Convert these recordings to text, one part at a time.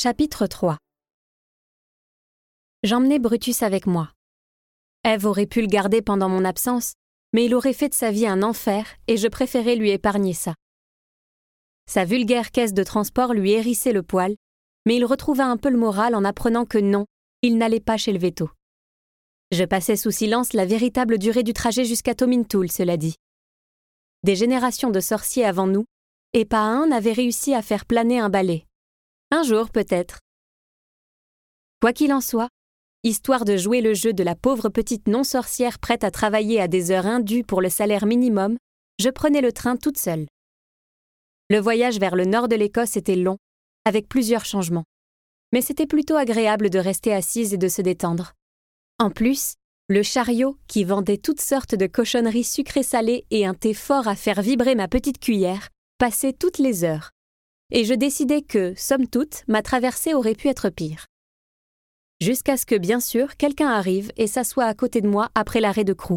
Chapitre 3. J'emmenai Brutus avec moi. Ève aurait pu le garder pendant mon absence, mais il aurait fait de sa vie un enfer et je préférais lui épargner ça. Sa vulgaire caisse de transport lui hérissait le poil, mais il retrouva un peu le moral en apprenant que non, il n'allait pas chez le veto. Je passais sous silence la véritable durée du trajet jusqu'à Tomintoul, cela dit. Des générations de sorciers avant nous, et pas un n'avait réussi à faire planer un balai. Un jour, peut-être. Quoi qu'il en soit, histoire de jouer le jeu de la pauvre petite non-sorcière prête à travailler à des heures indues pour le salaire minimum, je prenais le train toute seule. Le voyage vers le nord de l'Écosse était long, avec plusieurs changements. Mais c'était plutôt agréable de rester assise et de se détendre. En plus, le chariot, qui vendait toutes sortes de cochonneries sucrées-salées et un thé fort à faire vibrer ma petite cuillère, passait toutes les heures. Et je décidai que, somme toute, ma traversée aurait pu être pire. Jusqu'à ce que, bien sûr, quelqu'un arrive et s'assoie à côté de moi après l'arrêt de Crewe.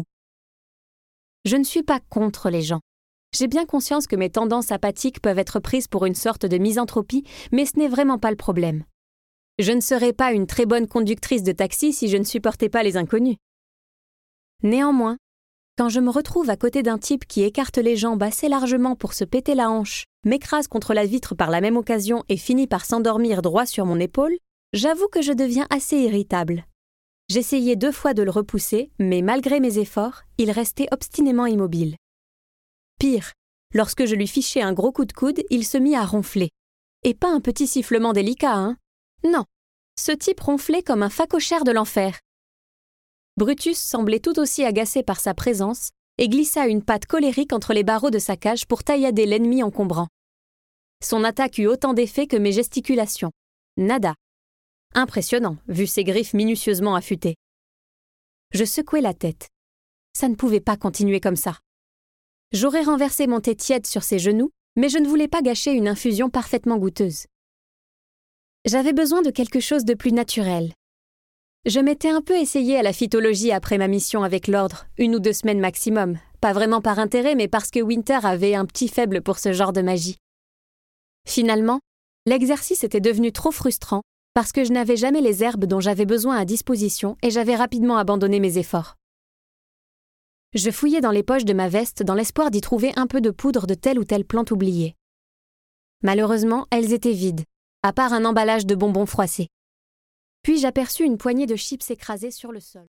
Je ne suis pas contre les gens. J'ai bien conscience que mes tendances apathiques peuvent être prises pour une sorte de misanthropie, mais ce n'est vraiment pas le problème. Je ne serais pas une très bonne conductrice de taxi si je ne supportais pas les inconnus. Néanmoins, quand je me retrouve à côté d'un type qui écarte les jambes assez largement pour se péter la hanche, m'écrase contre la vitre par la même occasion et finit par s'endormir droit sur mon épaule, j'avoue que je deviens assez irritable. J'essayai 2 fois de le repousser, mais malgré mes efforts, il restait obstinément immobile. Pire, lorsque je lui fichai un gros coup de coude, il se mit à ronfler. Et pas un petit sifflement délicat, hein? Non, ce type ronflait comme un phacochère de l'enfer. Brutus semblait tout aussi agacé par sa présence et glissa une patte colérique entre les barreaux de sa cage pour taillader l'ennemi encombrant. Son attaque eut autant d'effet que mes gesticulations. Nada. Impressionnant, vu ses griffes minutieusement affûtées. Je secouai la tête. Ça ne pouvait pas continuer comme ça. J'aurais renversé mon thé tiède sur ses genoux, mais je ne voulais pas gâcher une infusion parfaitement goûteuse. J'avais besoin de quelque chose de plus naturel. Je m'étais un peu essayée à la phytologie après ma mission avec l'ordre, 1 ou 2 semaines maximum, pas vraiment par intérêt, mais parce que Winter avait un petit faible pour ce genre de magie. Finalement, l'exercice était devenu trop frustrant parce que je n'avais jamais les herbes dont j'avais besoin à disposition et j'avais rapidement abandonné mes efforts. Je fouillais dans les poches de ma veste dans l'espoir d'y trouver un peu de poudre de telle ou telle plante oubliée. Malheureusement, elles étaient vides, à part un emballage de bonbons froissés. Puis j'aperçus une poignée de chips écrasées sur le sol.